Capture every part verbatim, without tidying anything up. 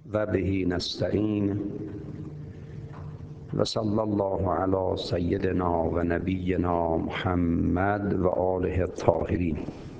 و به نستعین و صلی الله علی سیدنا و نبینا محمد و آله الطاهرین.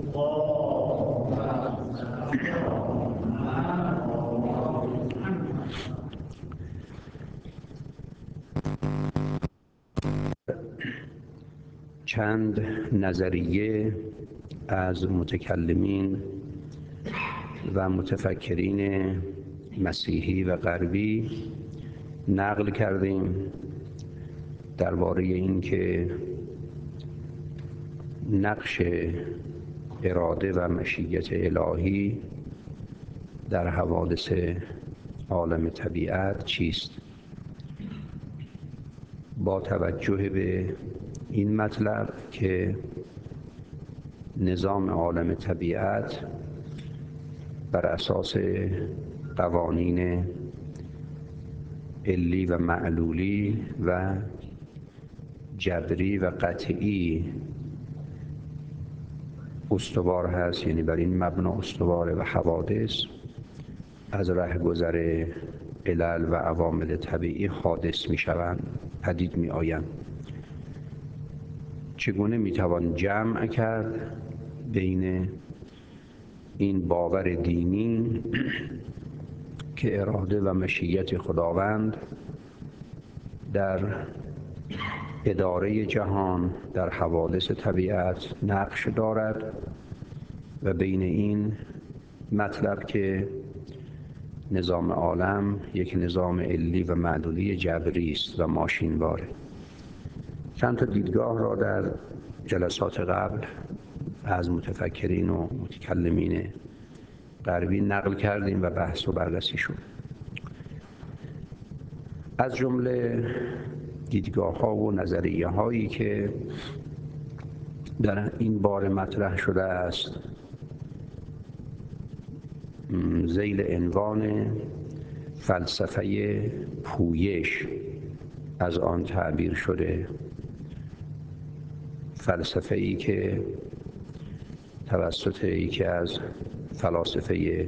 چند نظریه از متکلمین و متفکرین مسیحی و غربی نقل کردیم درباره اینکه نقش اراده و مشیت الهی در حوادث عالم طبیعت چیست. با توجه به این مطلب که نظام عالم طبیعت بر اساس قوانین علی و معلولی و جبری و قطعی استوار هست، یعنی بر این مبنا استواره و حوادث از رهگذر علل و عوامل طبیعی حادث می شوند، پدید می آیند. چگونه می توان جمع کرد بین این باور دینی که اراده و مشیت خداوند در اداره جهان در حوادث طبیعت نقش دارد و بین این مطلب که نظام عالم یک نظام علی و معلولی جبری است و ماشینواره. چند تا دیدگاه را در جلسات قبل از متفکرین و متکلمین غربی نقل کردیم و بحث و بررسی شد. از جمله دیدگاه ها و نظریه هایی که در این باره مطرح شده است ذیل عنوان فلسفه پویش از آن تعبیر شده، فلسفه ای که توسط یکی از فلاسفه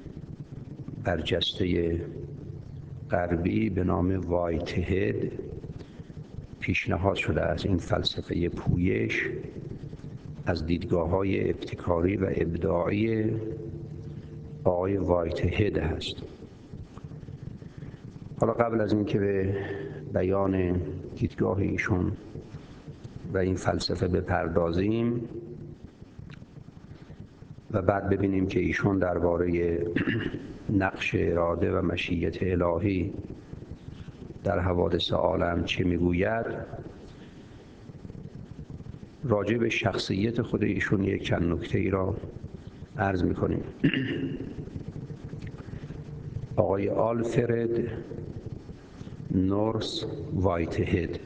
برجسته غربی به نام وایتهد پیشنهاد شده است. این فلسفه پویش از دیدگاه‌های ابتکاری و ابداعی آقای وایتهد هست. حالا قبل از اینکه به بیان دیدگاه ایشون و این فلسفه بپردازیم و بعد ببینیم که ایشون درباره نقش اراده و مشیت الهی در حوادث عالم چه میگوید، راجع به شخصیت خود ایشون یک چند نکته ای را عرض میکنیم. آقای آلفرد نورس وایتهد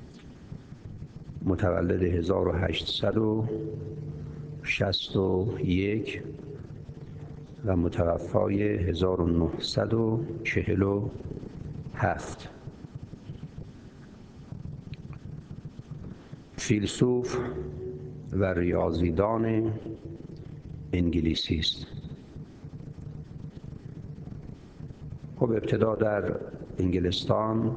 متولد هزار و هشتصد و شصت و یک و متوفای هزار و نهصد و چهل و هفت، فیلسوف و ریاضیدان انگلیسی است. خب ابتدا در انگلستان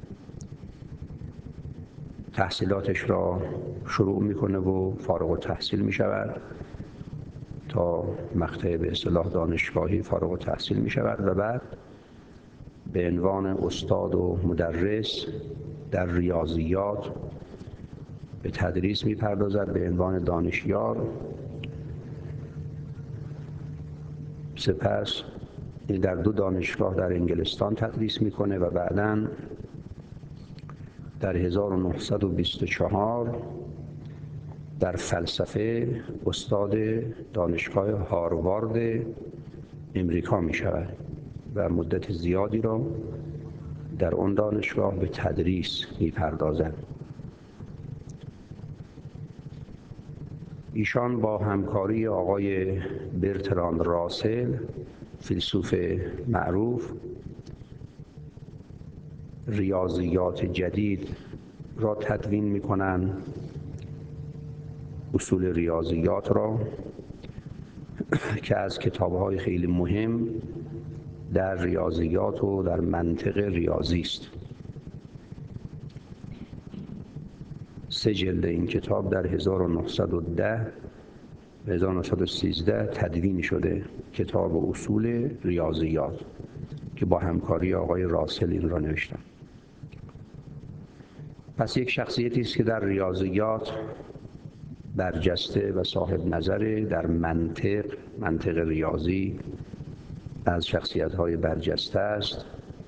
تحصیلاتش را شروع میکنه و فارغ التحصیل میشود تا مقطع به اصطلاح دانشگاهی فارغ التحصیل میشود و بعد به عنوان استاد و مدرس در ریاضیات به تدریس میپردازد به عنوان دانشیار. سپس در دو دانشگاه در انگلستان تدریس میکنه و بعداً در هزار و نهصد و بیست و چهار در فلسفه استاد دانشگاه هاروارد امریکا می شود و مدت زیادی را در آن دانشگاه به تدریس می پردازد. ایشان با همکاری آقای برتراند راسل فیلسوف معروف ریاضیات جدید را تدوین می کنند، اصول ریاضیات را که از کتاب‌های خیلی مهم در ریاضیات و در منطق ریاضی است. سه جلد این کتاب در هزار و نهصد و ده و هزار و نهصد و سیزده تدوین شده، کتاب اصول ریاضیات، که با همکاری آقای راسل این را نوشتن. پس یک شخصیتی است که در ریاضیات برجسته و صاحب نظره، در منطق منطق ریاضی از شخصیت‌های برجسته است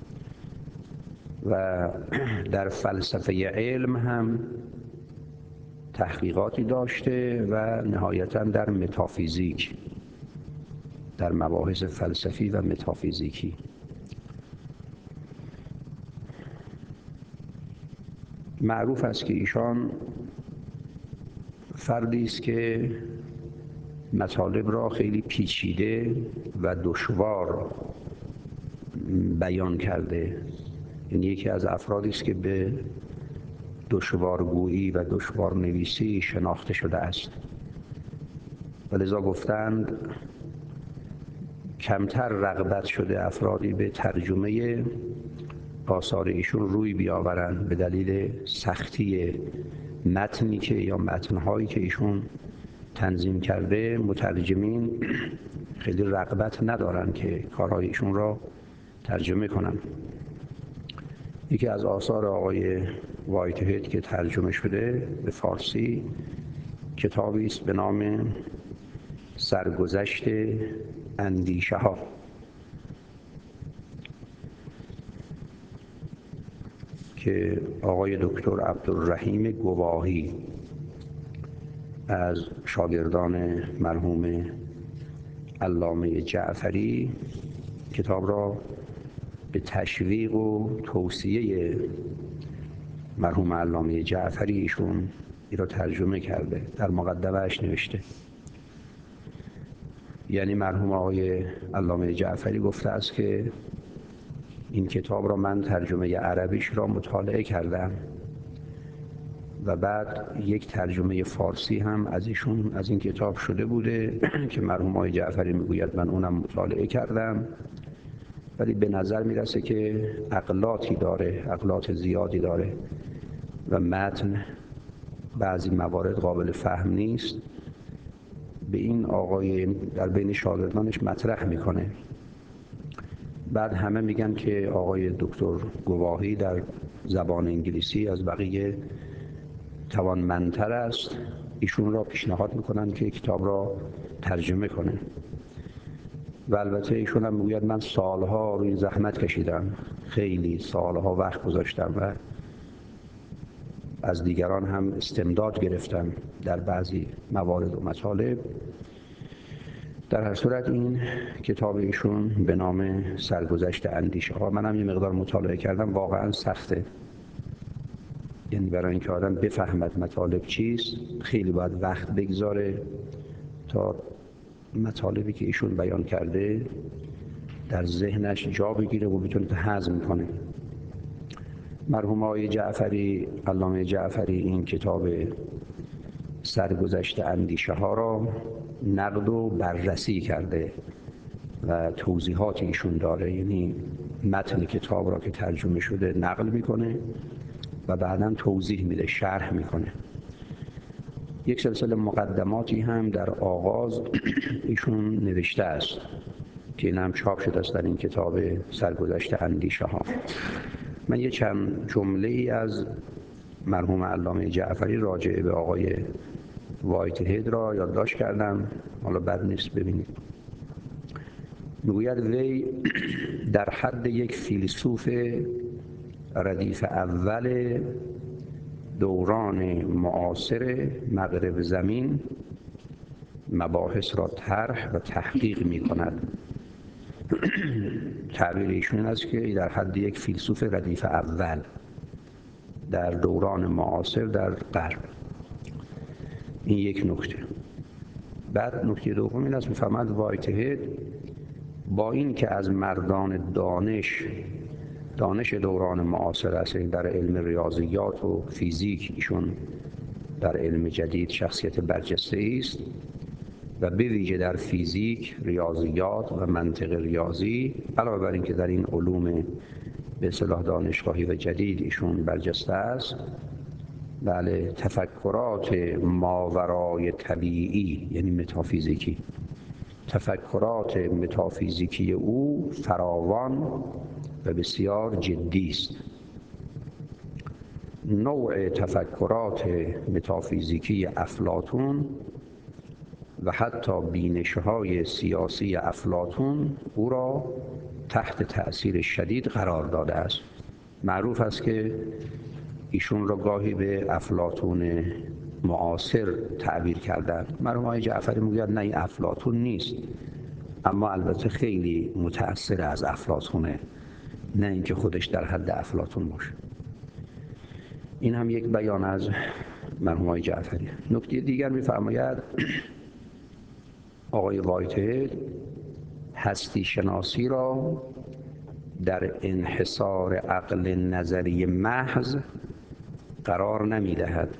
و در فلسفه علم هم تحقیقاتی داشته و نهایتاً در متافیزیک، در مباحث فلسفی و متافیزیکی. معروف است که ایشان فردی است که مطالب را خیلی پیچیده و دشوار بیان کرده، یعنی یکی از افرادی است که به دشوارگویی و دشوارنویسی شناخته شده است و لذا گفتند کمتر رغبت شده افرادی به ترجمه آثار ایشون روی بیاورند به دلیل سختی متنی که یا متنهایی که ایشون تنظیم کرده. مترجمین خیلی رغبت ندارن که کارهای ایشون را ترجمه کنن. یکی از آثار آقای وایت هد که ترجمه شده به فارسی کتابی است به نام سرگذشت اندیشه ها که آقای دکتر عبدالرحیم گواهی از شاگردان مرحوم علامه جعفری کتاب را به تشویق و توصیه مرحوم علامه جعفری ایشون این را ترجمه کرده. در مقدمه‌اش نوشته، یعنی مرحوم آقای علامه جعفری گفته است که این کتاب را من ترجمه عربیش را مطالعه کردم و بعد یک ترجمه فارسی هم از ایشون از این کتاب شده بوده که مرحوم آقای جعفری میگوید من اونم مطالعه کردم، ولی به نظر میرسه که اغلاطی داره، اغلاط زیادی داره و متن بعضی موارد قابل فهم نیست. به این آقای در بین شاگردانش مطرح میکنه. بعد همه میگن که آقای دکتر گواهی در زبان انگلیسی از بقیه توانمندتر است، ایشون را پیشنهاد میکنن که کتاب را ترجمه کنه و البته ایشون هم میگوید من سالها روی زحمت کشیدم، خیلی سالها وقت گذاشتم و از دیگران هم استمداد گرفتم در بعضی موارد و مطالب. در هر صورت این کتاب ایشون به نام سرگذشت اندیشه ها، منم یه مقدار مطالعه کردم، واقعا سخته، یعنی برای اینکه آدم بفهمد مطالب چیست خیلی باید وقت بگذاره تا مطالبی که ایشون بیان کرده در ذهنش جا بگیره و بتونه هضم کنه. مرحوم آقای جعفری علامه جعفری این کتاب سرگذشت اندیشه ها را نقد و بررسی کرده و توضیحات ایشون داره، یعنی متن کتاب را که ترجمه شده نقل میکنه و بعداً توضیح میده، شرح میکنه. یک سلسله مقدماتی هم در آغاز ایشون نوشته است که این هم چاپ شده است در این کتاب سرگذشت اندیشه ها. من یه چند جمله ای از مرحوم علامه جعفری راجع به آقای وایت هد را یادداشت کردم، حالا بد نیست ببینید. میگوید وی در حد یک فیلسوف ردیف اول دوران معاصر مغرب زمین مباحث را طرح و تحقیق می کند. تعبیر ایشون است که در حد یک فیلسوف ردیف اول در دوران معاصر در غرب. این یک نکته. بعد نکته دوم این است می‌فرماید وایت هد با این که از مردان دانش دانش دوران معاصر است، در علم ریاضیات و فیزیک ایشون در علم جدید شخصیت برجسته است، و به ویژه در فیزیک، ریاضیات و منطق ریاضی، علاوه بر اینکه در این علوم به اصطلاح دانشگاهی و جدید ایشون برجسته است، بله، تفکرات ماورای طبیعی یعنی متافیزیکی، تفکرات متافیزیکی او فراوان و بسیار جدی است. نوع تفکرات متافیزیکی افلاطون و حتی بینش‌های سیاسی افلاطون او را تحت تأثیر شدید قرار داده است. معروف است که ایشون را گاهی به افلاطون معاصر تعبیر کردن. مرحوم آقای جعفری میگوید نه، این افلاطون نیست، اما البته خیلی متأثر از افلاطونه، نه اینکه خودش در حد افلاطون باشه. این هم یک بیان از مرحوم آقای جعفری. نکته دیگر می‌فرماید آقای وایتهد هستی شناسی را در انحصار عقل نظری محض قرار نمی‌دهد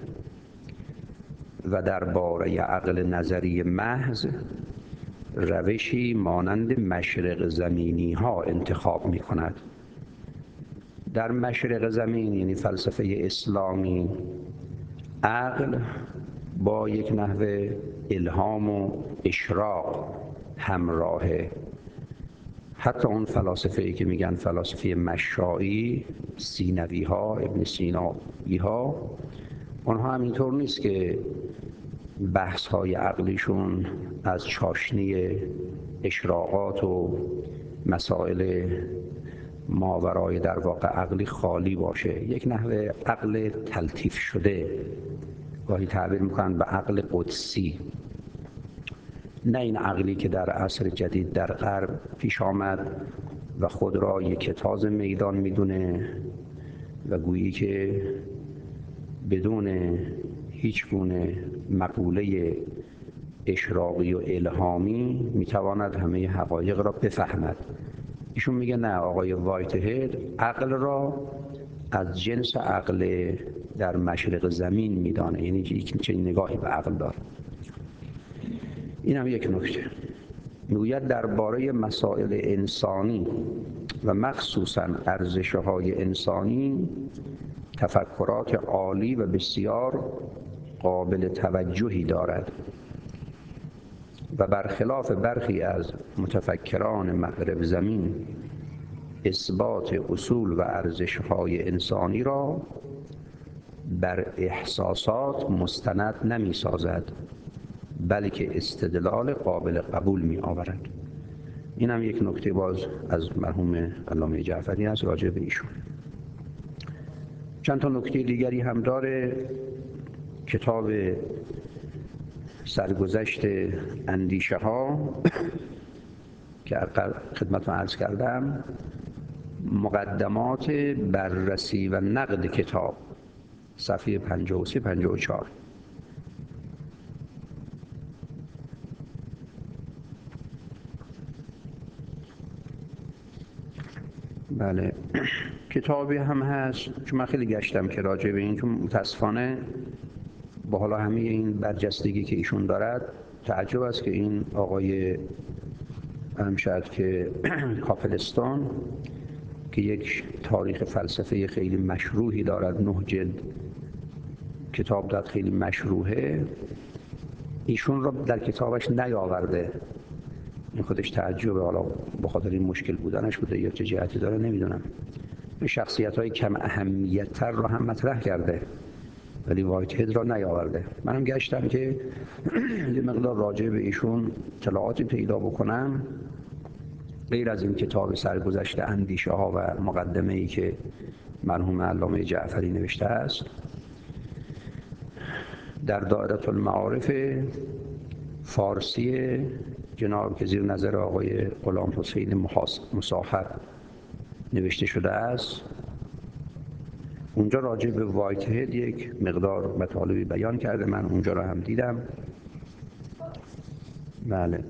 و درباره عقل نظری محض روشی مانند مشرق زمینی ها انتخاب می کند. در مشرق زمین یعنی فلسفه اسلامی، عقل با یک نحو الهام و اشراق همراهه. حتی اون فلاسفه‌ای که میگن فلاسفه مشائی، سینوی ها، ابن سینایی ها، اونها هم اینطور نیست که بحث های عقلیشون از چاشنی اشراقات و مسائل ماورای در واقع عقلی خالی باشه. یک نحو عقل تلطیف شده، گاهی تعبیر میکنن به عقل قدسی، نه این عقلی که در عصر جدید در غرب پیش آمد و خود را یک تاز میدان میدونه و گویی که بدون هیچ گونه مقوله اشراقی و الهامی میتواند همه حقایق را بفهمد. ایشون میگه نه، آقای وایتهد عقل را از جنس عقل در مشرق زمین میدانه، یعنی یک چنین نگاهی به عقل داره. این هم یک نکته. میگوید درباره مسائل انسانی و مخصوصاً ارزش‌های انسانی تفکرات عالی و بسیار قابل توجهی دارد و برخلاف برخی از متفکران مغرب زمین اثبات اصول و ارزش‌های انسانی را بر احساسات مستند نمی سازد، بلکه استدلال قابل قبول می آورد. این هم یک نکته باز از مرحوم علامه جعفری است راجع به ایشون. چند تا نکته دیگری هم داره. کتاب سرگذشت اندیشه ها که خدمتتون عرض کردم، مقدمات بررسی و نقد کتاب، صفحه پنجاه و سه پنجاه و چهار. بله، کتابی هم هست چون من خیلی گشتم که راجع به این، چون متاسفانه با حالا همه این برجستگی که ایشون دارد تعجب است که این آقای همشد که کاپلستان که یک تاریخ فلسفه خیلی مشروحی دارد، نه جلد کتاب داد، خیلی مشروحه، ایشون را در کتابش نیاورده. این خودش تعجبه، حالا بخاطر این مشکل بودنش بوده یا چه جهتی داره نمیدونم. شخصیت‌های کم اهمیت‌تر را هم مطرح کرده ولی وایتهد را نیاورده. منم گشتم که یه مقدار راجع به ایشون اطلاعاتی پیدا بکنم غیر از این کتاب سرگذشت اندیشه ها و مقدمه‌ای که مرحوم علامه جعفری نوشته است. در دائره المعارف فارسی جناب که زیر نظر آقای غلام حسین مصاحب نوشته شده است، اونجا راجع به وایتهد یک مقدار مطالبی بیان کرده، من اونجا را هم دیدم. بله،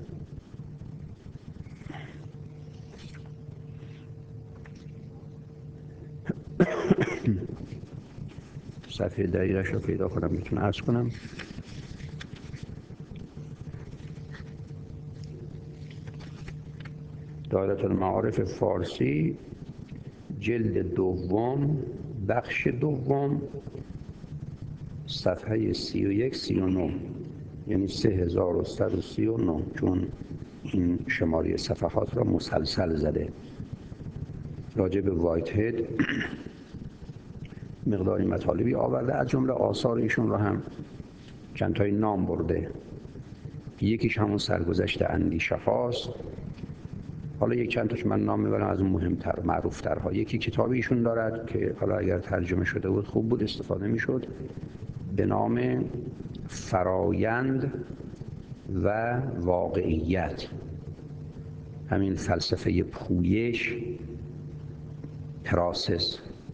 صفحه دقیقش رو پیدا کنم میتونم عرض کنم. دایره المعارف فارسی، جلد دوم، بخش دوم، صفحه سی و یک سی و نه، یعنی سه هزار و صد و سی و نه، چون این شماره صفحات را مسلسل زده. راجع به وایت هید مقداری مطالبی آورده، از جمله آثار ایشون را هم چند تای نام برده. یکیش همون سرگذشت اندیشه هاست. حالا یک چند تاش من نام میبرم از اون مهمتر معروفترها. یکی کتابی ایشون دارد که حالا اگر ترجمه شده بود خوب بود، استفاده میشد، به نام فرایند و واقعیت. همین فلسفه پویش، پراسس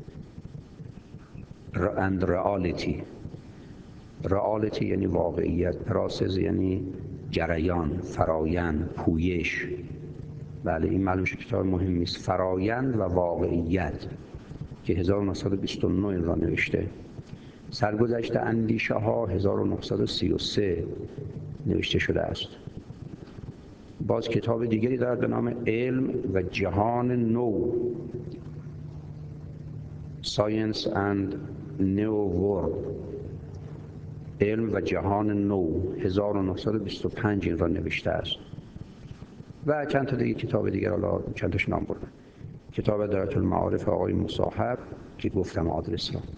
and reality. reality یعنی واقعیت، پراسس یعنی جریان، فرایند، پویش. بله، این معلوم شد کتاب مهمی است. فرایند و واقعیت که هزار و نهصد و بیست و نه این را نوشته. سرگذشت اندیشه ها هزار و نهصد و سی و سه نوشته شده است. باز کتاب دیگری دارد به نام علم و جهان نو، Science and New World. علم و جهان نو هزار و نهصد و بیست و پنج این را نوشته است. و چند تا دیگه کتاب دیگر، حالا چند تاش نام بردم. کتاب دایره المعارف آقای مصاحب که گفتم آدرس را.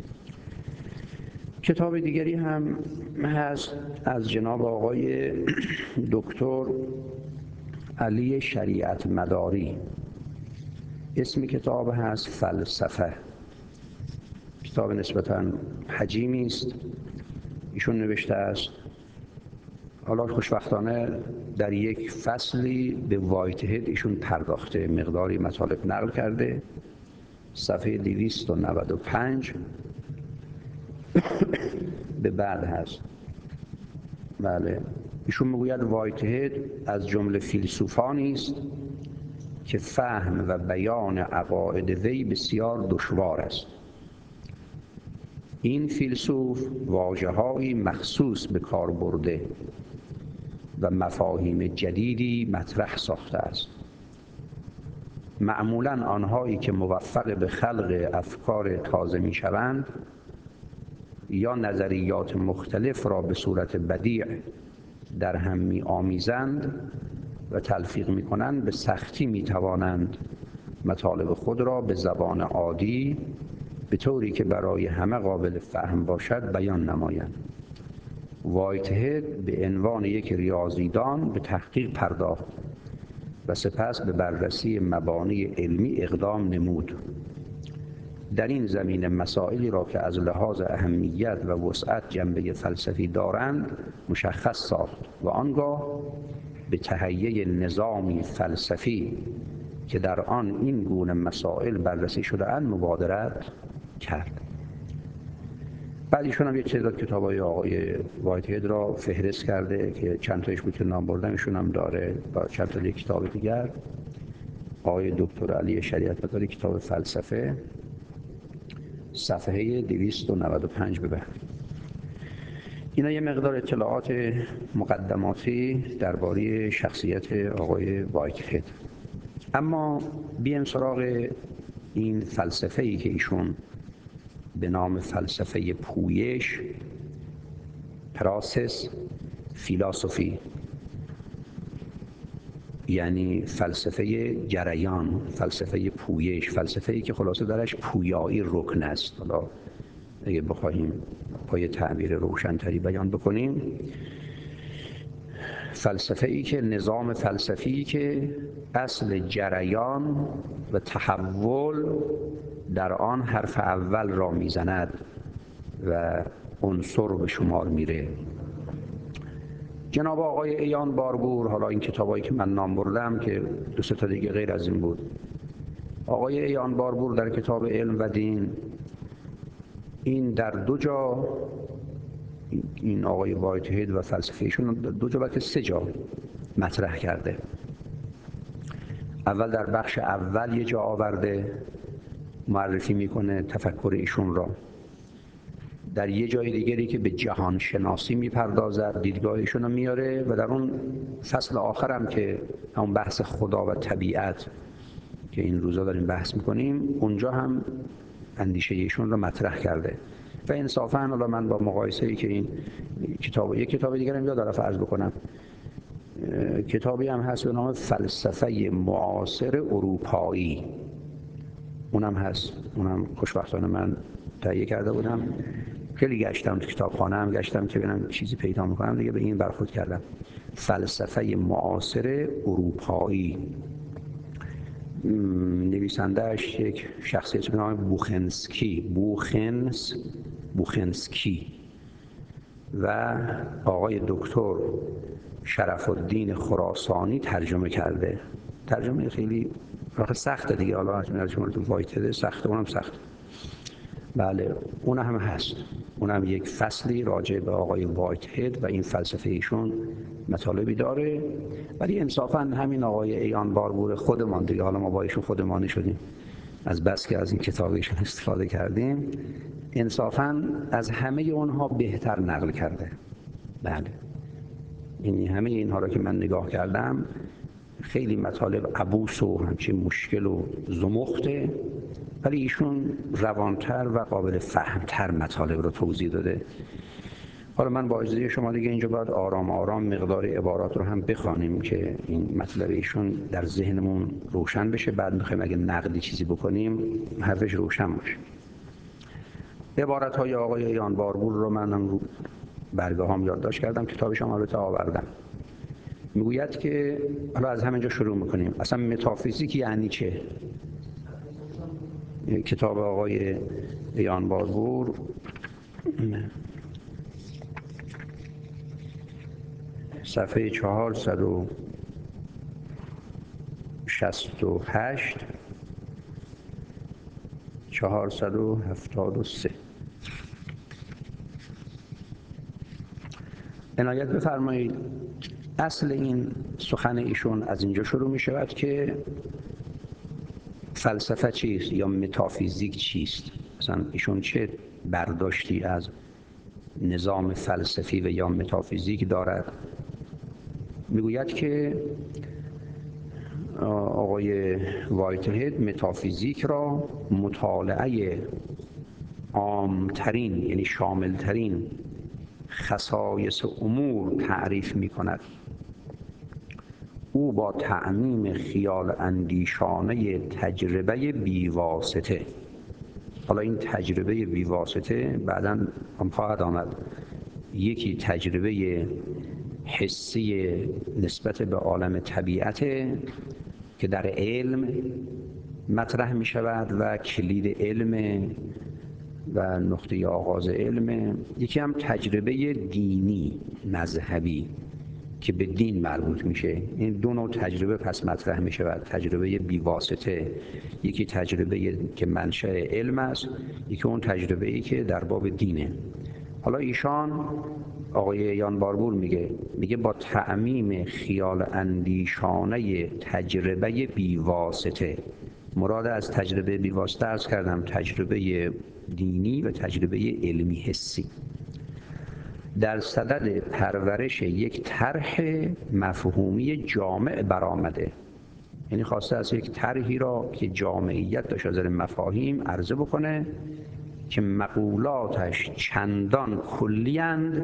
کتاب دیگری هم هست از جناب آقای دکتر علی شریعت مداری. اسم کتاب هست فلسفه. کتاب نسبتاً حجیمی است. ایشون نوشته است. حالا خوشبختانه در یک فصلی به وایت هید ایشون پرداخته، مقداری مطالب نقل کرده. صفحه دویست و نود و پنج به بعد هست. بله، ایشون میگوید وایت هید از جمله فیلسوفانی است که فهم و بیان عقاید وی بسیار دشوار است. این فیلسوف واژه‌هایی مخصوص به کار برده و مفاهیم جدیدی مطرح ساخته است. معمولاً آنهایی که موفق به خلق افکار تازه می‌شوند یا نظریات مختلف را به صورت بدیع در هم می‌آمیزند و تلفیق می‌کنند، به سختی می‌توانند مطالب خود را به زبان عادی به طوری که برای همه قابل فهم باشد بیان نمایند. وایت هید به عنوان یک ریاضیدان به تحقیق پرداخت و سپس به بررسی مبانی علمی اقدام نمود. در این زمینه مسائلی را که از لحاظ اهمیت و وسعت جنبه فلسفی دارند مشخص ساخت و آنگاه به تهیه نظامی فلسفی که در آن این گونه مسائل بررسی شده اند مبادرت کرد. بعد ایشون هم یک تعداد کتاب‌های آقای وایت هید را فهرست کرده که چند تایش بود که نام بردم، ایشون هم داره با چند تا کتاب دیگر. آقای دکتر علی شریعت مداری کتاب فلسفه، صفحه دویست و نود و پنج به بعد. اینا یه مقدار اطلاعات مقدماتی درباره شخصیت آقای وایت هید. اما بیایم سراغ این فلسفه‌ای که ایشون به نام فلسفه پویش، پراسس فیلاسوفی، یعنی فلسفه جریان، فلسفه پویش، فلسفه‌ای که خلاصه درش پویایی رکن است. حالا اگه بخوایم با یه تعبیر روشن‌تری بیان بکنیم، فلسفه‌ای که نظام فلسفی که اصل جریان و تحول در آن حرف اول را میزند و عنصر به شمار میره. جناب آقای عیان باربور، حالا این کتابایی که من نام بردم که دو سه تا دیگه غیر از این بود، آقای عیان باربور در کتاب علم و دین این در دو جا، این آقای وایت هید و فلسفه‌شون دو جا بلکه سه جا مطرح کرده. اول در بخش اول یه جا آورده، معرفی میکنه تفکر ایشون را. در یه جای دیگری که به جهان شناسی میپردازد دیدگاهشون رو میاره و در اون فصل آخرم که همون بحث خدا و طبیعت که این روزا داریم بحث میکنیم اونجا هم اندیشه ایشون رو مطرح کرده و انصافاً حالا من با مقایسه‌ای که این کتاب یک کتاب دیگر هم یاد عرض بکنم، کتابی هم هست به نام فلسفه معاصر اروپایی، اونم هست، اونم خوشبختانه من تهیه کرده بودم، خیلی گشتم تو کتابخانه هم گشتم که ببینم چیزی پیدا میکنم دیگه به این برخورد کردم. فلسفه معاصر اروپایی، نویسنده‌اش یک شخصیت به نام بوخنسکی بوخنس بوخنسکی و آقای دکتر شرف الدین خراسانی ترجمه کرده. ترجمه خیلی راحت سخته دیگه، حالا ترجمه تو وایتد سخته، اونم سخت. بله اون هم هست، اونم یک فصلی راجع به آقای وایتهد و این فلسفه ایشون مطالبی داره. ولی انصافا همین آقای عیان باربور خودمان دیگه، حالا ما با ایشون خودمانی شدیم از بس که از این کتاب ایشون استفاده کردیم، انصافا از همه اونها بهتر نقل کرده. بله این همه اینها رو که من نگاه کردم خیلی مطالب عبوس و همچین مشکل و زمخته، ولی ایشون روانتر و قابل فهمتر مطالب رو توضیح داده. حالا من با اجازه شما دیگه اینجا باید آرام آرام مقدار عبارات رو هم بخوانیم که این مطلب ایشون در ذهنمون روشن بشه، بعد میخوایم اگه نقدی چیزی بکنیم حرفش روشن باشه. عبارت های آقای عیان باربور رو منم رو برگاه هم یادداشت کردم، کتابش هم البته آوردم. میگوید که حالا از همینجا شروع میکنیم، اصلا متافیزیک یعنی چه؟ کتاب آقای عیان باربور صفحه چهارصد و شصت و هشت چهارصد و هفتاد و سه. عنایت بفرمایید. اصل این سخن ایشون از اینجا شروع می شود که فلسفه چیست یا متافیزیک چیست، مثلا ایشون چه برداشتی از نظام فلسفی و یا متافیزیک دارد. میگوید که آقای وایتهد متافیزیک را مطالعه عامترین یعنی شاملترین خصایص امور تعریف می کند. او با تعمیم خیال اندیشانه تجربه بیواسطه، حالا این تجربه بیواسطه بعداً هم خواهد آمد، یکی تجربه حسی نسبت به عالم طبیعت که در علم مطرح می شود و کلید علم و نقطه آغاز علم، یکی هم تجربه دینی مذهبی که به دین مربوط میشه. این دو نوع تجربه پس مطرح می شود، تجربه بیواسطه، یکی تجربه که منشأ علم است، یکی اون تجربه ای که در باب دینه. حالا ایشان آقای عیان باربور میگه میگه با تعمیم خیال اندیشانه تجربه بیواسطه، مراد از تجربه بیواسطه عرض کردم تجربه دینی و تجربه علمی حسی، در صدد پرورش یک طرح مفهومی جامع برآمده. یعنی خواسته از یک طرحی را که جامعیت داشت از مفاهیم عرضه بکنه که مقولاتش چندان کلی‌اند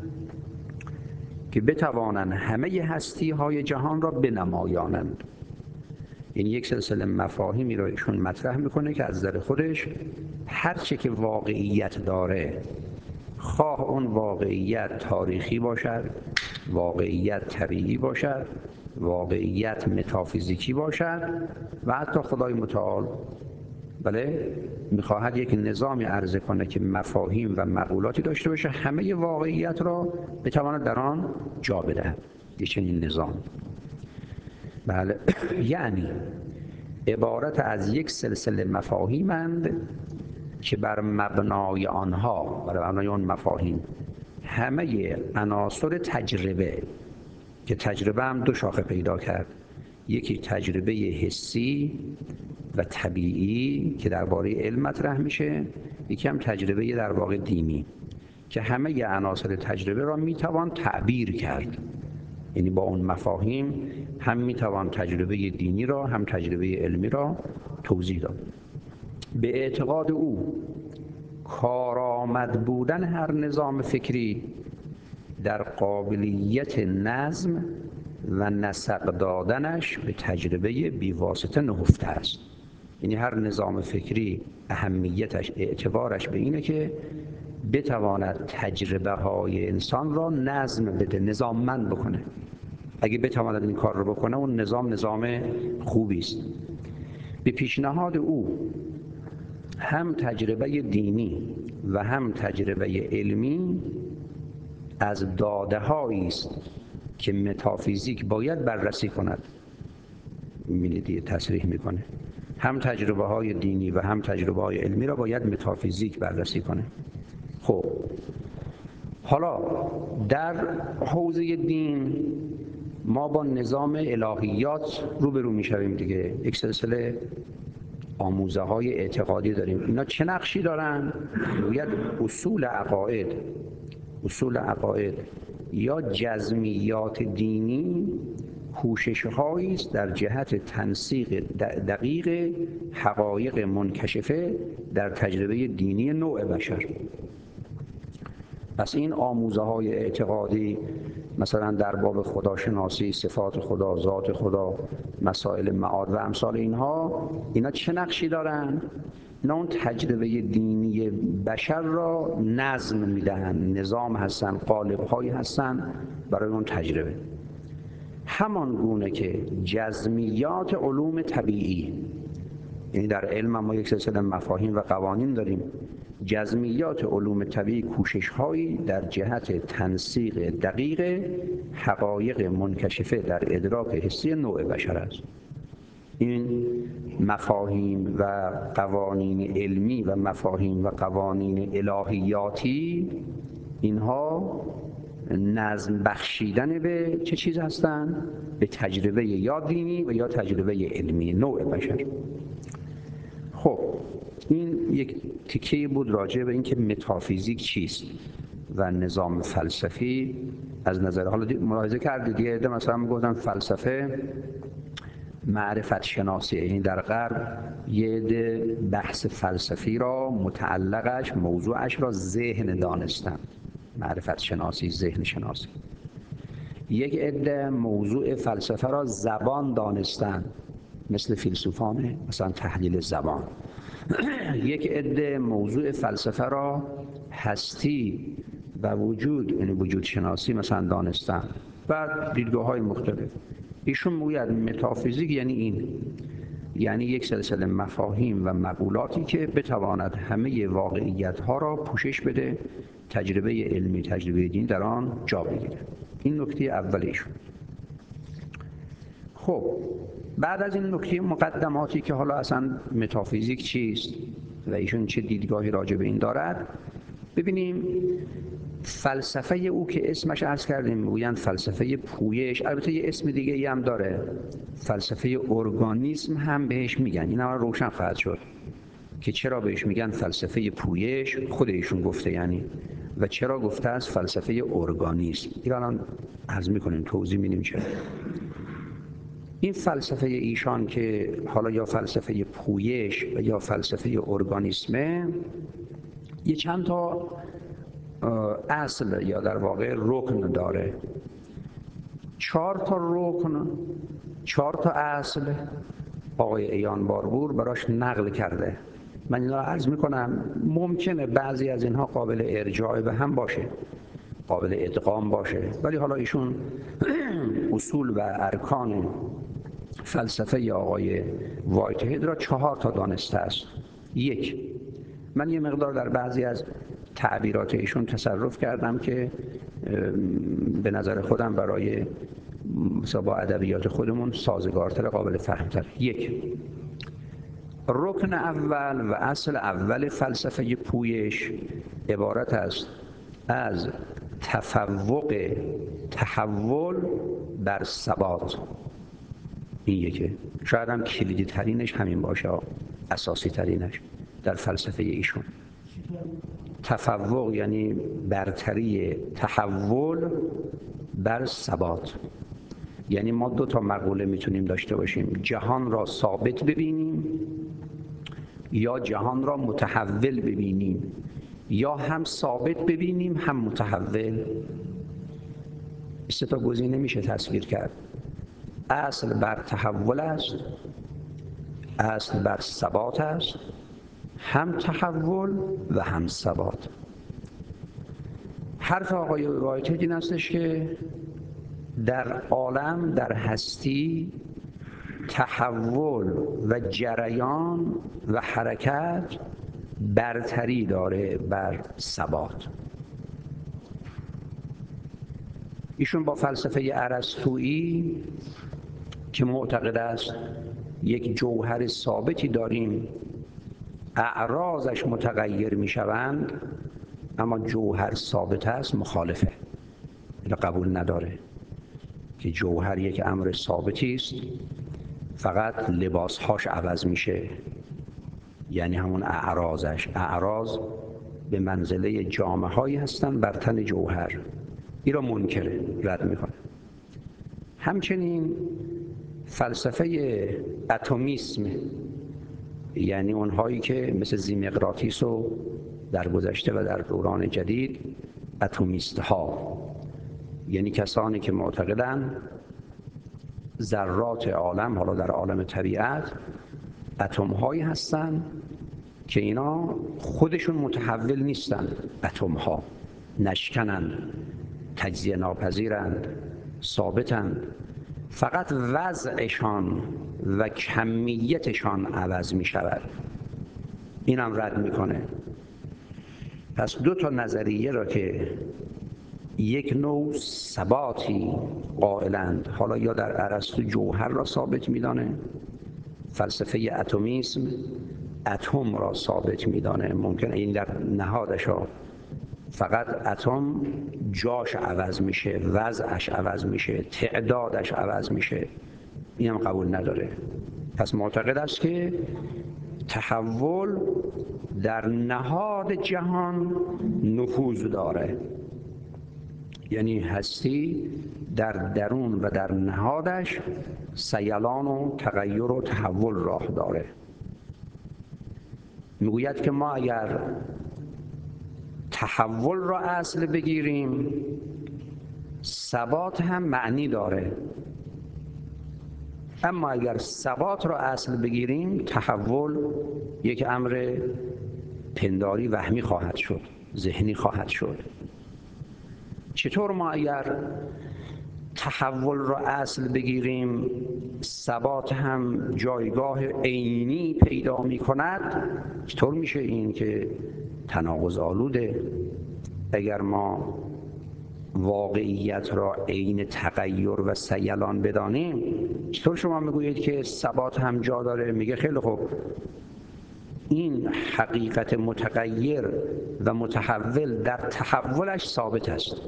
که بتوانند همه هستی های جهان را بنمایانند. یعنی یک سلسله مفاهیمی را ایشون مطرح میکنه که از نظر خودش هر چه که واقعیت داره، خواه اون واقعیت تاریخی باشد، واقعیت طبیعی باشد، واقعیت متافیزیکی باشد و حتی خدای متعال، بله، میخواهد یک نظامی عرضه کنه که مفاهیم و مقولاتی داشته باشه همه واقعیت را بتواند در آن جا بدهد. یه چنین نظام، بله، یعنی عبارت از یک سلسله مفاهیمند که بر مبنای آنها، بر مبنای آن مفاهیم، همه عناصر تجربه، که تجربه هم دو شاخه پیدا کرد، یکی تجربه حسی و طبیعی که درباره علم مطرح میشه، یکی هم تجربه در واقع دینی. که همه عناصر تجربه را میتوان تعبیر کرد. یعنی با اون مفاهیم هم میتوان تجربه دینی را هم تجربه علمی را توضیح داد. به اعتقاد او کارآمد بودن هر نظام فکری در قابلیت نظم و نسق دادنش به تجربه بیواسطه نهفته است. یعنی هر نظام فکری اهمیتش، اعتبارش به اینه که بتواند تجربه های انسان را نظم بده، نظاممند بکنه. اگه بتواند این کار رو بکنه اون نظام نظام خوبی است. به پیشنهاد او هم تجربه دینی و هم تجربه علمی از داده هایی است که متافیزیک باید بررسی کند. می‌بینید تصریح میکنه هم تجربه های دینی و هم تجربه های علمی را باید متافیزیک بررسی کنه. خب حالا در حوزه دین ما با نظام الهیات روبرو میشویم دیگه. یک سلسله آموزه های اعتقادی داریم. اینا چه نقشی دارن؟ باید اصول عقاید اصول عقاید یا جزمیات دینی کوشش هایی است در جهت تنسیق دقیق حقایق منکشفه در تجربه دینی نوع بشر. پس این آموزه های اعتقادی مثلا در باب خداشناسی، صفات خدا، ذات خدا، مسائل معاد و امثال اینها، اینا چه نقشی دارن؟ اینا اون تجربه دینی بشر را نظم میدهن، نظام هستن، قالب هایی هستن برای اون تجربه. همان گونه که جزمیات علوم طبیعی، یعنی در علم ما یک سلسله مفاهیم و قوانین داریم، جزمیات علوم طبیعی کوشش هایی در جهت تنسیق دقیق حقایق منکشفه در ادراک حسی نوع بشر است. این مفاهیم و قوانین علمی و مفاهیم و قوانین الهیاتی، اینها نظم بخشیدن به چه چیز هستن؟ به تجربه یا دینی و یا تجربه علمی نوع بشر. خب این یک تیکه بود راجع به اینکه متافیزیک چیست و نظام فلسفی از نظر. حالا ملاحظه کردید یه عده مثلا میگفتن فلسفه معرفت شناسی، یعنی در غرب یه عده بحث فلسفی را متعلقش، موضوعش را ذهن دانستن، معرفت شناسی، ذهن شناسی. یک عده موضوع فلسفه را زبان دانستن، مثل فیلسوفان مثلا تحلیل زبان. یک عده موضوع فلسفه را هستی و وجود، یعنی وجود شناسی مثلا دانستن و دیدگاه‌های مختلف. ایشون میگوید متافیزیک یعنی این، یعنی یک سلسله مفاهیم و مقولاتی که بتواند همه واقعیت‌ها را پوشش بده، تجربه علمی، تجربه دین در آن جا بگیره. این نکته اول ایشون. خب بعد از این نکته مقدماتی که حالا اصلا متافیزیک چیست و ایشون چه دیدگاهی راجع به این دارد، ببینیم فلسفه او که اسمش عرض کردیم میگویند فلسفه پویش. البته یه اسم دیگه ای هم داره، فلسفه ارگانیسم هم بهش میگن. این هم روشن خواهد شد که چرا بهش میگن فلسفه پویش، خود ایشون گفته یعنی، و چرا گفته است فلسفه ارگانیسم. این الان عرض میکنیم، توضیح میدیم چرا. این فلسفه ایشان که حالا یا فلسفه پویش و یا فلسفه ارگانیسمه، یه چند تا اصل یا در واقع رکن داره. چهار تا رکن، چهار تا اصل آقای عیان باربور براش نقل کرده. من اینا رو عرض میکنم، ممکنه بعضی از اینها قابل ارجاع به هم باشه، قابل ادغام باشه، ولی حالا ایشون اصول و ارکان فلسفه آقای وایتهد را چهار تا دانسته است. یک، من یه مقدار در بعضی از تعبیرات ایشون تصرف کردم که به نظر خودم برای مثلا با ادبیات خودمون سازگارتر، قابل فهمتر. یک، رکن اول و اصل اول فلسفه پویش عبارت است از تفوق تحول بر ثبات. این یکی، شاید هم کلیدی ترینش همین باشه، اساسی ترینش در فلسفه ایشون. تفوق یعنی برتری تحول بر ثبات. یعنی ما دو تا مقوله میتونیم داشته باشیم: جهان را ثابت ببینیم یا جهان را متحول ببینیم، یا هم ثابت ببینیم هم متحول. سه تا گزینه میشه تصویر کرد. اصل بر تحول است، اصل بر ثبات است، هم تحول و هم ثبات. حرف آقای وایتد این استش که در عالم، در هستی، تحول و جریان و حرکت برتری داره بر ثبات. ایشون با فلسفه ارسطویی که معتقد است یک جوهر ثابتی داریم، اعراضش متغیر می شوند، اما جوهر ثابت است، مخالفه. اینو قبول نداره که جوهر یک امر ثابتی است، فقط لباسهاش عوض میشه، یعنی همون اعراضش. اعراض به منزله جامه هایی هستن بر تن جوهر. این را منکره، رد میکنه. همچنین فلسفه اتمیسم، یعنی اونهایی که مثل زیمقراطیس و در گذشته و در دوران جدید اتمیست ها، یعنی کسانی که معتقدند ذرات عالم، حالا در عالم طبیعت، اتم هایی هستن که اینا خودشون متحول نیستن. اتم ها نشکنند، تجزیه ناپذیرند، ثابتند، فقط وضعشان و کمیتشان عوض می شود. اینم رد میکنه. پس دو تا نظریه را که یک نوع ثباتی قائلند، حالا یا در ارسطو جوهر را ثابت میدانه، فلسفه اتمیسم اتم را ثابت میدانه، ممکنه این در نهادش ها فقط اتم جاش عوض میشه، وضعش عوض میشه، تعدادش عوض میشه. این هم قبول نداره. پس معتقد است که تحول در نهاد جهان نفوذ داره، یعنی هستی در درون و در نهادش سیلان و تغییر و تحول راه داره. میگوید که ما اگر تحول را اصل بگیریم، ثبات هم معنی داره، اما اگر ثبات را اصل بگیریم، تحول یک امر پنداری وهمی خواهد شد، ذهنی خواهد شد. چطور ما اگر تحول را اصل بگیریم، ثبات هم جایگاه عینی پیدا می کند؟ چطور میشه این که تناقض آلوده؟ اگر ما واقعیت را عین تغییر و سیلان بدانیم، چطور شما میگویید که ثبات هم جا داره؟ میگه خیلی خوب، این حقیقت متغیر و متحول در تحولش ثابت است،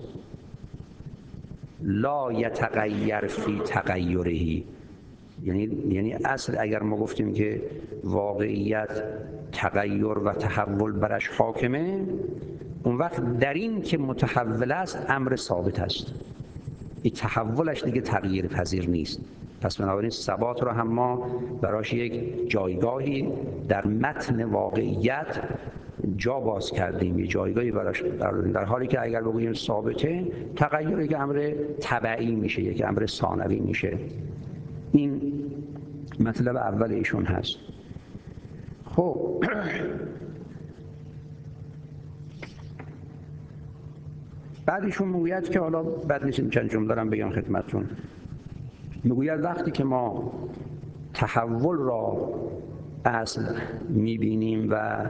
لا یتغیر فی تغیره. یعنی یعنی اصل اگر ما گفتیم که واقعیت تغییر و تحول برش حاکمه، اون وقت در این که متحول است امر ثابت است، این تحولش دیگه تغییر پذیر نیست. پس بنابراین ثبات رو هم ما براش یک جایگاهی در متن واقعیت جا باز کردیم، یه جایگاهی براش، در حالی که اگر بگوییم ثابته، تغییر یک امر تبعی میشه، یک امر ثانوی میشه. این مطلب اول ایشون هست. خب بعد ایشون میگوید که، حالا بعد نیست چند جمله دارم بگم خدمتتون، میگوید وقتی که ما تحول را اصل میبینیم و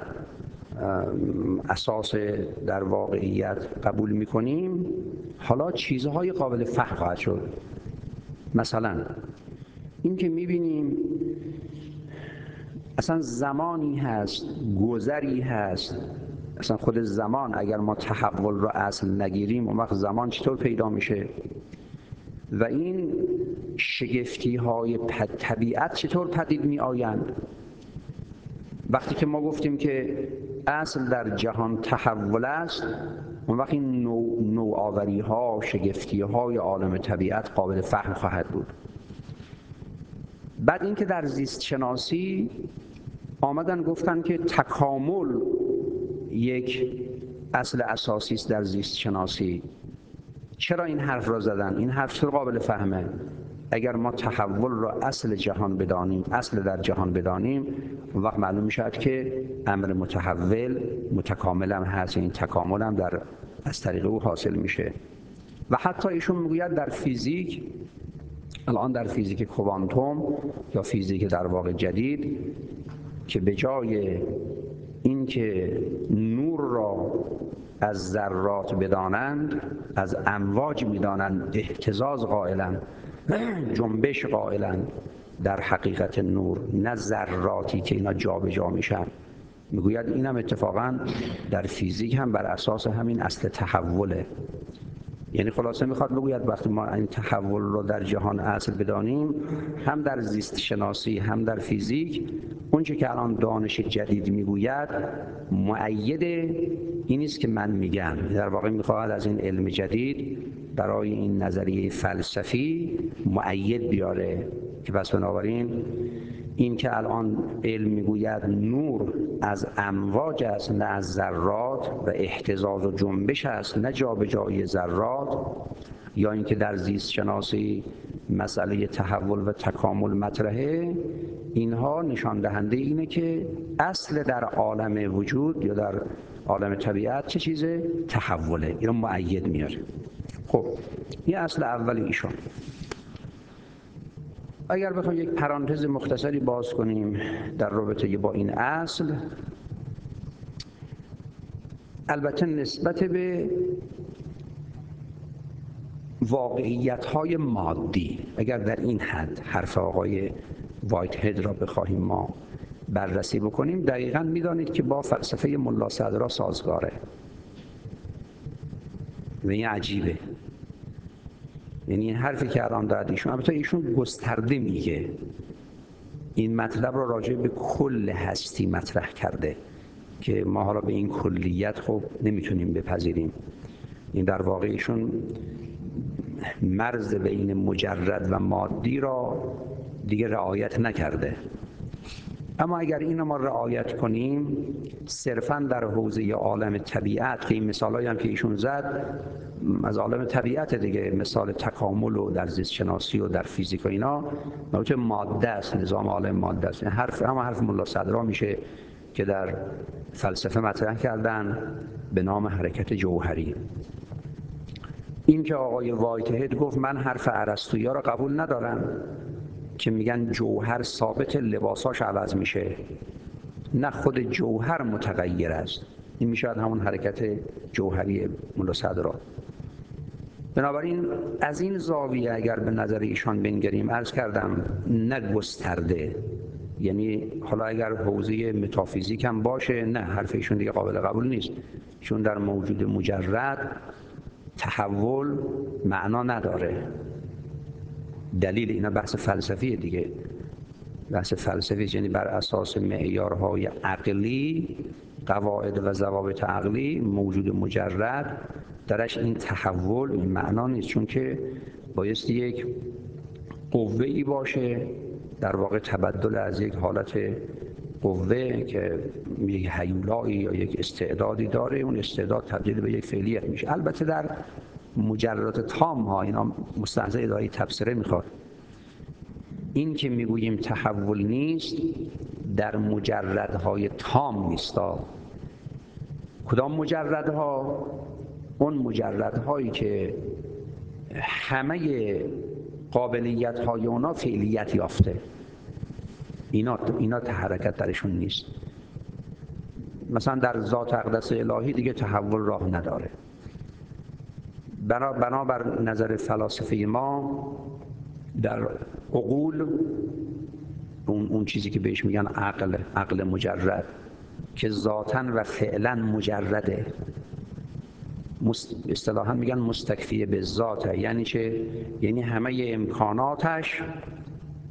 اساس در واقعیت قبول میکنیم، حالا چیزهای قابل فهم خواهد شد. مثلا این که میبینیم اصلا زمانی هست، گذری هست، اصلا خود زمان اگر ما تحول را اصل نگیریم، اون وقت زمان چطور پیدا میشه؟ و این شگفتی های طبیعت چطور پدید می آیند؟ وقتی که ما گفتیم که اصل در جهان تحول است، اون وقت این نوع نوآوری ها، شگفتی های عالم طبیعت قابل فهم خواهد بود. بعد اینکه در زیست شناسی آمدن گفتن که تکامل یک اصل اساسی است در زیست شناسی. چرا این حرف را زدن؟ این حرف چرا قابل فهمه؟ اگر ما تحول را اصل جهان بدانیم، اصل در جهان بدانیم، اون وقت معلوم میشد که امر متحول متکامل هم هست، این تکامل هم در از طریق او حاصل میشه. و حتی ایشون میگوید در فیزیک، الان در فیزیک کوانتوم یا فیزیک در واقع جدید، که به جای اینکه نور را از ذرات بدانند، از امواج میدانند، اهتزاز قائلند، جنبش قائلند در حقیقت نور، نه ذراتی که اینا جابجا میشن. میگوید اینم اتفاقا در فیزیک هم بر اساس همین اصل تحوله. یعنی خلاصه میخواد بگوید وقتی ما این تحول رو در جهان اصل بدانیم، هم در زیست شناسی هم در فیزیک، اونچه که الان دانش جدید میگوید مؤید این است که من میگم. در واقع میخواهد از این علم جدید برای این نظریه فلسفی مؤید بیاره که پس بنابراین این که الان علم میگوید نور از امواج است نه از ذرات و اهتزاز و جنبش است نه جابجایی ذرات، یا اینکه در زیست شناسی مسئله تحول و تکامل مطرحه، اینها نشان دهنده اینه که اصل در عالم وجود یا در عالم طبیعت چه چیزه؟ تحوله. اینو مؤید میاره. خب این اصل اولی ایشون. اگر بخوایم یک پرانتز مختصری باز کنیم در رابطه با این اصل، البته نسبت به واقعیت‌های مادی، اگر در این حد حرف آقای وایت هد را بخواهیم ما بررسی بکنیم، دقیقاً می‌دانید که با فلسفه ملا صدرا سازگاره و این عجیبه. یعنی این حرفی که الان داد ایشون، البته ایشون گسترده میگه، این مطلب را راجع به کل هستی مطرح کرده که ما حالا به این کلیت خب نمیتونیم بپذیریم. این در واقع ایشون مرز بین مجرد و مادی را دیگه رعایت نکرده. اما اگر اینو ما رعایت کنیم، صرفاً در حوزه عالم طبیعت، که این مثالایی هم که ایشون زد از عالم طبیعت دیگه، مثال تکامل و در زیست شناسی و در فیزیک و اینا، البته ماده است، نظام عالم ماده است. حرف اما حرف ملا صدرا میشه که در فلسفه مطرح کردن به نام حرکت جوهری. این که آقای وایت هد گفت من حرف ارسطویی را قبول ندارم که میگن جوهر ثابت، لباساش عوض میشه، نه خود جوهر متغیر است، این میشه همون حرکت جوهری ملا صدرا. بنابراین از این زاویه اگر به نظر ایشان بنگریم، عرض کردم نه گسترده، یعنی حالا اگر حوزه متافیزیک هم باشه، نه حرف ایشون دیگه قابل قبول نیست، چون در موجود مجرد تحول معنا نداره. دلیل اینا بحث فلسفیه دیگه، بحث فلسفی، یعنی بر اساس معیارهای عقلی، قواعد و ضوابط عقلی، موجود مجرد درش این تحول این معنا نیست، چون که بایستی یک قوه‌ای باشه، در واقع تبدل از یک حالت قوه که یک هیولایی یا یک استعدادی داره، اون استعداد تبدیل به یک فعلیت میشه. البته در مجردات تام ها، اینا مستحضر ادعای تبصره میخواد. این که میگوییم تحول نیست در مجردهای تام نیستا. کدام مجردها؟ اون مجردهایی که همه قابلیت های اونا فعلیت یافته، اینا اینا حرکت درشون نیست. مثلا در ذات اقدس الهی دیگه تحول راه نداره. بنابر نظر فلاسفه ما در عقول، اون اون چیزی که بهش میگن عقل، عقل مجرد که ذاتاً و فعلاً مجرده، اصطلاحاً میگن مستکفی به ذاته. یعنی چه؟ یعنی همه امکاناتش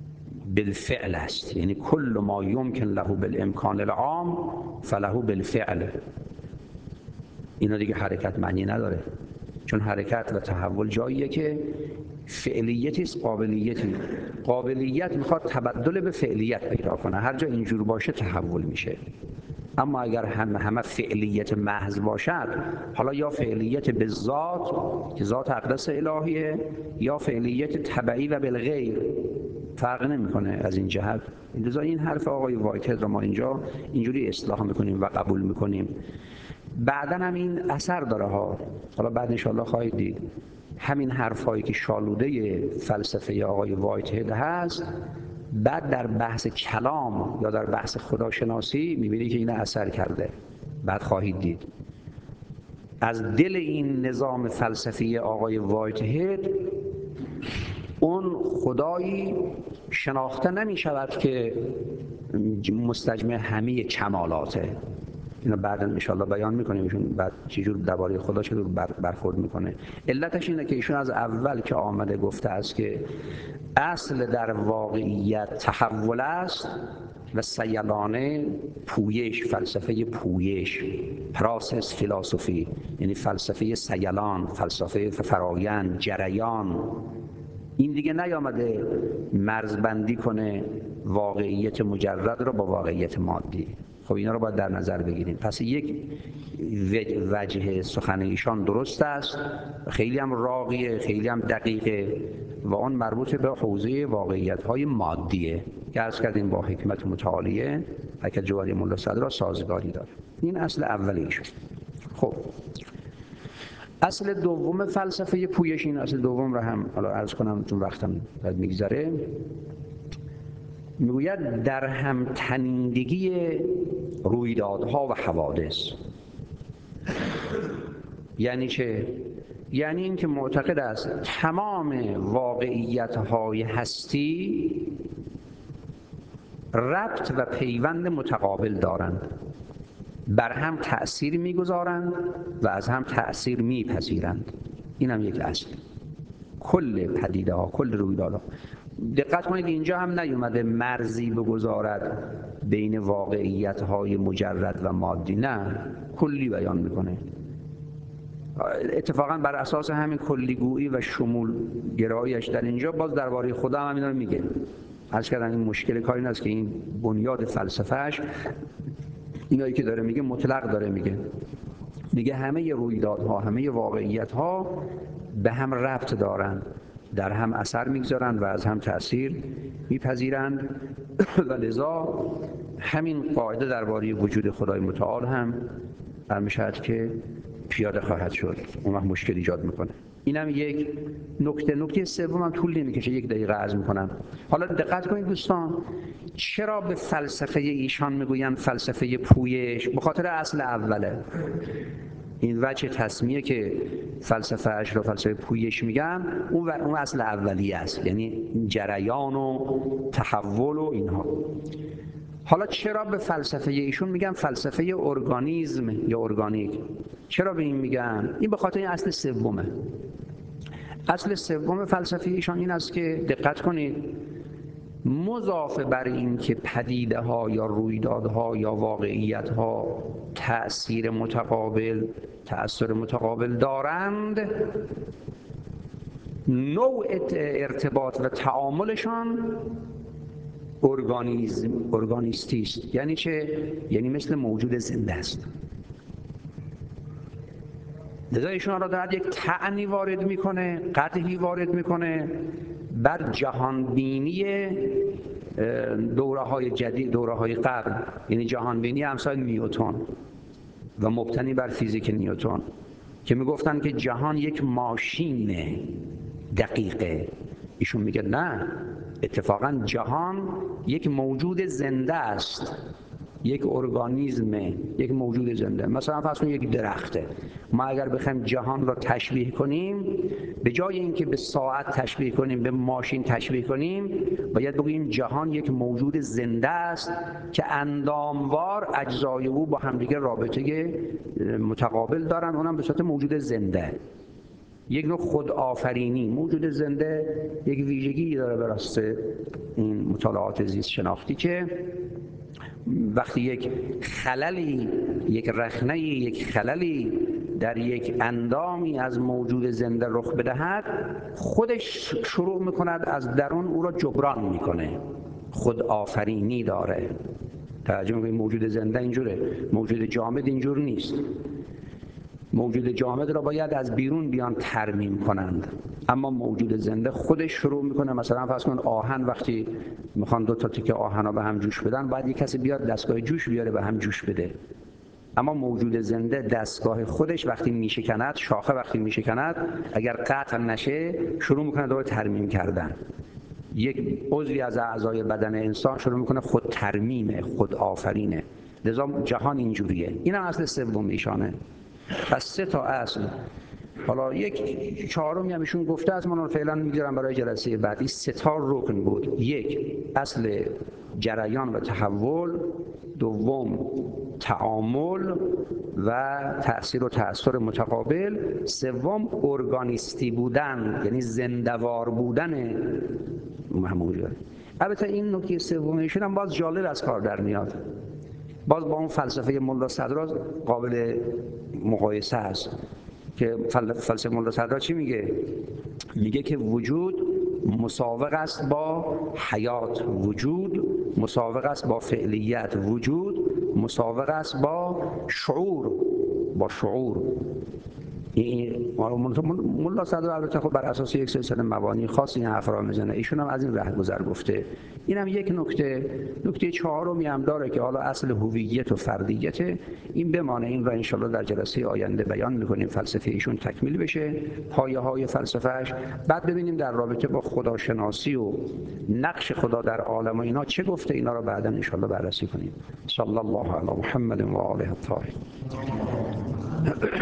بالفعل است، یعنی کل ما یمکن له بالامکان العام فله بالفعل. اینا دیگه حرکت معنی نداره، چون حرکت و تحول جاییه که فعلیتی است، قابلیتی. قابلیت میخواد تبدل به فعلیت پیدا کنه، هر جا اینجور باشه تحول میشه. اما اگر همه همه فعلیت محض باشد، حالا یا فعلیت به ذات که ذات اقدس الهیه، یا فعلیت تبعی و بالغیر، فرق نمیکنه از این جهت. لذا این حرف آقای وایتهد رو ما اینجا اینجوری اصلاح میکنیم و قبول میکنیم. بعداً هم این اثر داره ها، حالا بعد انشاءالله خواهید دید همین حرفایی که شالوده فلسفه آقای وایتهد هست، بعد در بحث کلام یا در بحث خداشناسی میبینی که این اثر کرده. بعد خواهید دید از دل این نظام فلسفی آقای وایتهد اون خدایی شناخته نمی شود که مستجمع همه کمالاته. اینا بعدا ان شاء الله بیان میکنیم ایشون بعد چجور درباره خدا چطور برخورد میکنه. علتش اینه که ایشون از اول که آمده گفته است که اصل در واقعیت تحول است و سیلانه پویش، فلسفه پویش، پراسس فیلسوفی، یعنی فلسفه سیلان، فلسفه فرایند، جریان. این دیگه نیامده مرزبندی کنه واقعیت مجرد رو با واقعیت مادی. خب اینا رو باید در نظر بگیریم. پس یک وجه سخن ایشان درست است، خیلی هم راقیه، خیلی هم دقیقه و اون مربوط به حوزه واقعیت‌های مادیه که عرض کردیم با حکمت متعالیه حکمت جوهری ملا صدرا سازگاری داره. این اصل اولیش. خب اصل دوم فلسفه پویش، این اصل دوم رو هم حالا عرض کنم چون وقتم باید میگذره، میگوید در هم تنیدگی رویدادها و حوادث. یعنی چه؟ یعنی این که معتقد است تمام واقعیت‌های هستی ربط و پیوند متقابل دارند، بر هم تأثیر می‌گذارند و از هم تأثیر می‌پذیرند. این هم یک اصل. کل پدیده‌ها، کل رویدادها. دقت کنید اینجا هم نیومده مرزی بگذارد بین واقعیت‌های مجرد و مادی، نه، کلی بیان میکنه. اتفاقا بر اساس همین کلیگویی و شمول گراییش در اینجا باز درباره خدا هم اینا رو میگه. عرض کردن این مشکل کاری این است که این بنیاد فلسفهش اینایی که داره میگه مطلق داره میگه. میگه همه رویدادها، همه واقعیت‌ها به هم ربط دارند، در هم اثر میگذارند و از هم تأثیر میپذیرند و لذا همین قاعده درباره وجود خدای متعال هم برمی‌شود که پیاده خواهد شد. اون وقت مشکل ایجاد میکنه. اینم یک نکته. نکته سوم هم طول نمیکشه، یک دقیقه عرض میکنم. حالا دقت کنید دوستان، چرا به فلسفه ایشان میگویند فلسفه پویش؟ به خاطر اصل اوله. این وجه تسمیه که فلسفه اش رو فلسفه پویش میگن، اون اون اصل اولیه است، یعنی جریان و تحول و اینها. حالا چرا به فلسفه ایشون میگن فلسفه ارگانیسم یا ارگانیک؟ چرا به این میگن؟ این به خاطر این اصل سومه. اصل سوم فلسفه ایشان این است که دقت کنید، مضافه بر این که پدیده ها یا رویدادها یا واقعیت ها تأثیر متقابل، تأثیر متقابل دارند، نوع ارتباط و تعاملشان ارگانیسم ارگانیستی است. یعنی چه؟ یعنی مثل موجود زنده است. لذا ایشون را دارد یک طعنی وارد میکنه، قدحی وارد میکنه بر جهانبینی دوره های جدید، دوره های قبل، یعنی جهانبینی امثال نیوتن و مبتنی بر فیزیک نیوتن که میگفتن که جهان یک ماشین دقیقه. ایشون میگه نه، اتفاقا جهان یک موجود زنده است، یک ارگانیسمه، یک موجود زنده. مثلا فرض کنید یک درخته. ما اگر بخوایم جهان را تشبیه کنیم، به جای اینکه به ساعت تشبیه کنیم، به ماشین تشبیه کنیم، باید بگوییم جهان یک موجود زنده است که انداموار اجزای او با همدیگه رابطه متقابل دارن، اونم به صورت موجود زنده. یک نوع خودآفرینی. موجود زنده یک ویژگی داره به راسته این مطالعات زیست شناختی که وقتی یک خللی، یک رخنه‌ای، یک خللی در یک اندامی از موجود زنده رخ بدهد، خودش شروع میکند از درون او را جبران میکنه. خودآفرینی داره. توجه میکنید؟ موجود زنده اینجوره، موجود جامد اینجور نیست. موجود جامد را باید از بیرون بیان ترمیم کنند، اما موجود زنده خودش شروع میکنه. مثلا فرض کن آهن، وقتی میخوان دو تا تیکه آهن رو به هم جوش بدن، باید یک کسی بیاد دستگاه جوش بیاره به هم جوش بده. اما موجود زنده دستگاه خودش وقتی میشکند، شاخه وقتی میشکند، اگر قطع نشه شروع میکنه دوباره ترمیم کردن. یک عضوی از اعضای بدن انسان شروع میکنه خود ترمیمه، خود آفرینه. لذا جهان اینجوریه. اینم اصل سوم ایشانه. پس سه تا اصل. حالا یک چهارمی هم ایشون گفته است، من فعلا میگیرم برای جلسه بعدی. سه تا رکن بود. یک، اصل جریان و تحول. دوم، تعامل و تأثیر و تأثیر متقابل. سوم، ارگانیستی بودن، یعنی زنده‌وار بودن موجود. البته این نکته سومیشون هم باز جالب از کار در میاد. باز با اون فلسفه ملا صدرا قابل مقایسه است که فلسفه ملا صدرا چی میگه؟ میگه که وجود مساوق است با حیات، وجود مساوق است با فعلیت، وجود مساوق است با شعور، با شعور. این ملا صدرا البته خب بر اساس یک سلسله مبانی خاص این حرف را میزنه. ایشون هم از این ره گذر گفته. این هم یک نکته. نکته چهارمی هم داره که حالا اصل هویت و فردیت، این بمانه. این را ان شاءالله در جلسه آینده بیان میکنیم، فلسفه ایشون تکمیل بشه، پایه های فلسفهش. بعد ببینیم در رابطه با خداشناسی و نقش خدا در عالم و اینا چه گفته. اینا را بعدا ان شاءالله بررسی کنیم. صلی الله علی محمد و آله الطاهرین.